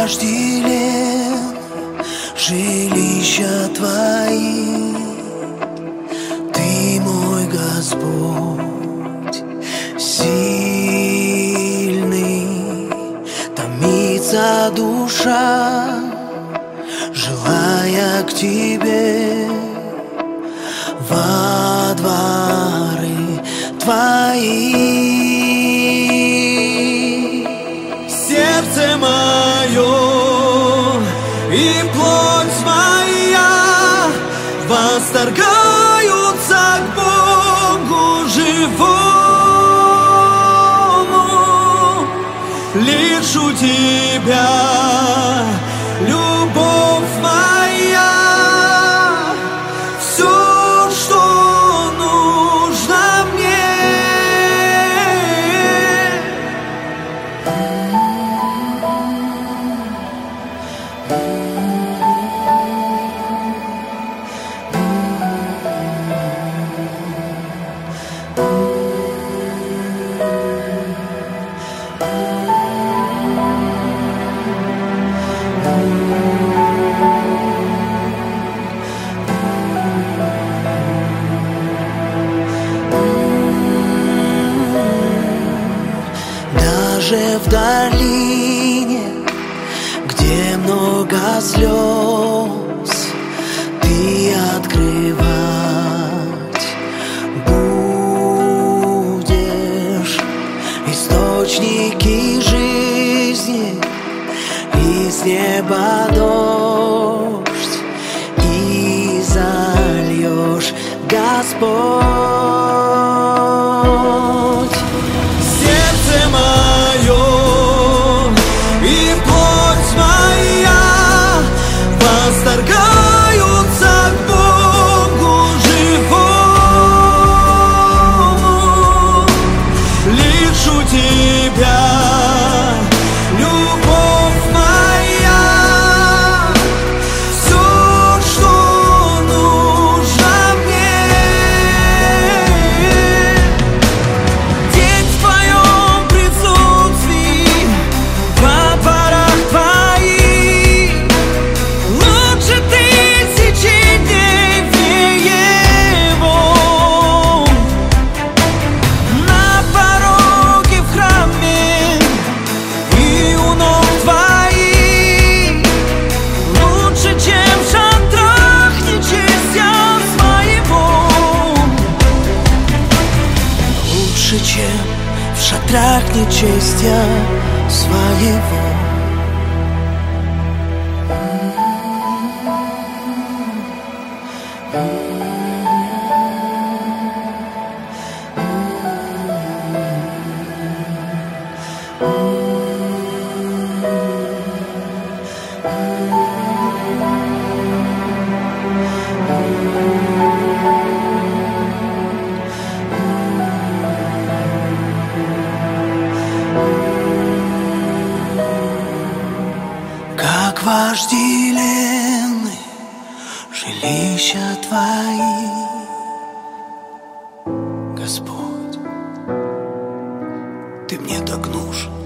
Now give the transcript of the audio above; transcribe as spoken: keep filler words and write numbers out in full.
вожделен жилища Твои. Ты мой Господь, сильный, томится душа, желая к Тебе во дворы Твои. Сердце мое и плоть моя восторгаются к Богу живому. Лишь у Тебя любовь моя, все, что нужно мне. Даже в долине, где много слез, Ты открывать будешь источники жизни, из неба дождь и зальешь, Господь. Сердце мое и плоть моя восторгаются к Богу живому. Лишь у Тебя любовь моя, все, что нужно мне. День в Твоем присутствии, во дворах Твоих, лучше тысячи дней вне Его. На пороге в храме и у ног Твоих, лучше, чем в шатрах нечестия своего. Лучше, чем в шатрах нечестия своего. Как вожделенны жилища Твои, Господь, Ты мне так нужен.